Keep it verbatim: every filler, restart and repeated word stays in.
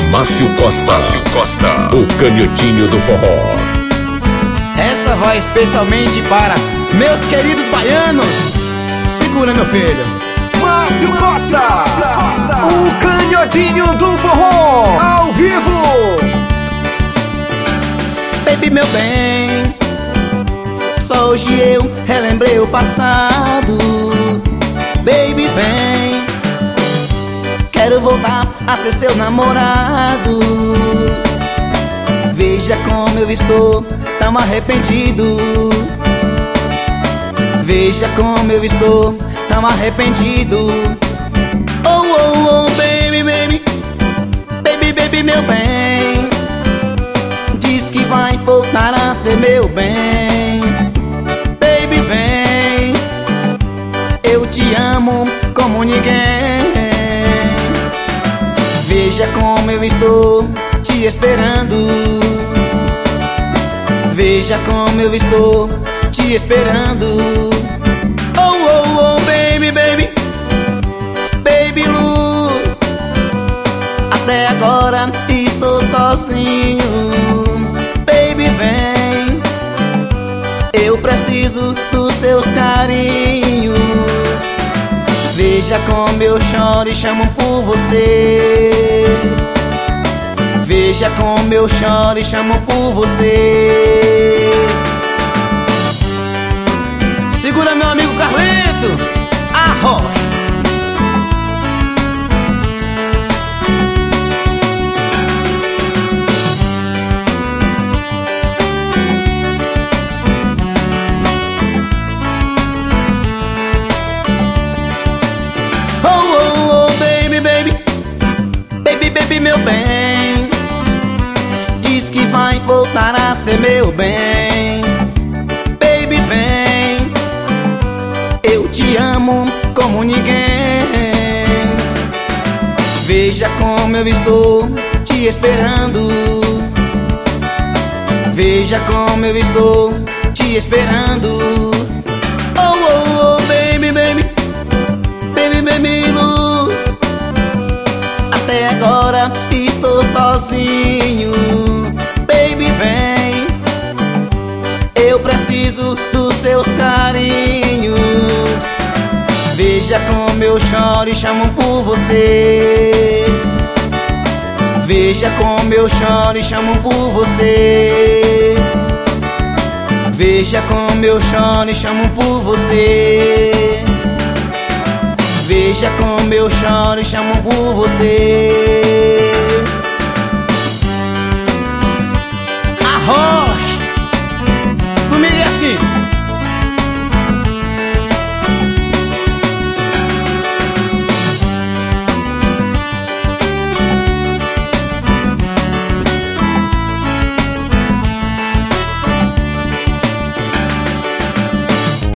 Márcio Costa, Márcio Costa, o canhotinho do forró. Essa vai especialmente para meus queridos baianos. Segura, meu filho. Márcio Costa, o canhotinho do forró, ao vivo. Baby, meu bem, só hoje eu relembrei o passado. Baby, vem, quero voltar a ser seu namorado. Veja como eu estou tão arrependido. Veja como eu estou tão arrependido. Oh, oh, oh, baby, baby, baby, baby, meu bem, diz que vai voltar a ser meu bem. Baby, vem, eu te amo como ninguém. Veja como eu estou te esperando. Veja como eu estou te esperando. Oh, oh, oh, baby, baby, baby Lu, até agora estou sozinho. Baby, vem, eu preciso dos seus carinhos. Veja como eu choro e chamo por você. Veja como eu choro e chamo por você. Segura, meu amigo Carlito, arrocha. Baby, meu bem, diz que vai voltar a ser meu bem. Baby, vem, eu te amo como ninguém. Veja como eu estou te esperando. Veja como eu estou te esperando. Oh, oh, oh, baby, baby, baby, baby, Lu, até agora estou sozinho. Baby, vem, eu preciso dos seus carinhos. Veja como eu choro e chamo por você. Veja como eu choro e chamo por você. Veja como eu choro e chamo por você. Veja como eu choro e chamo por você.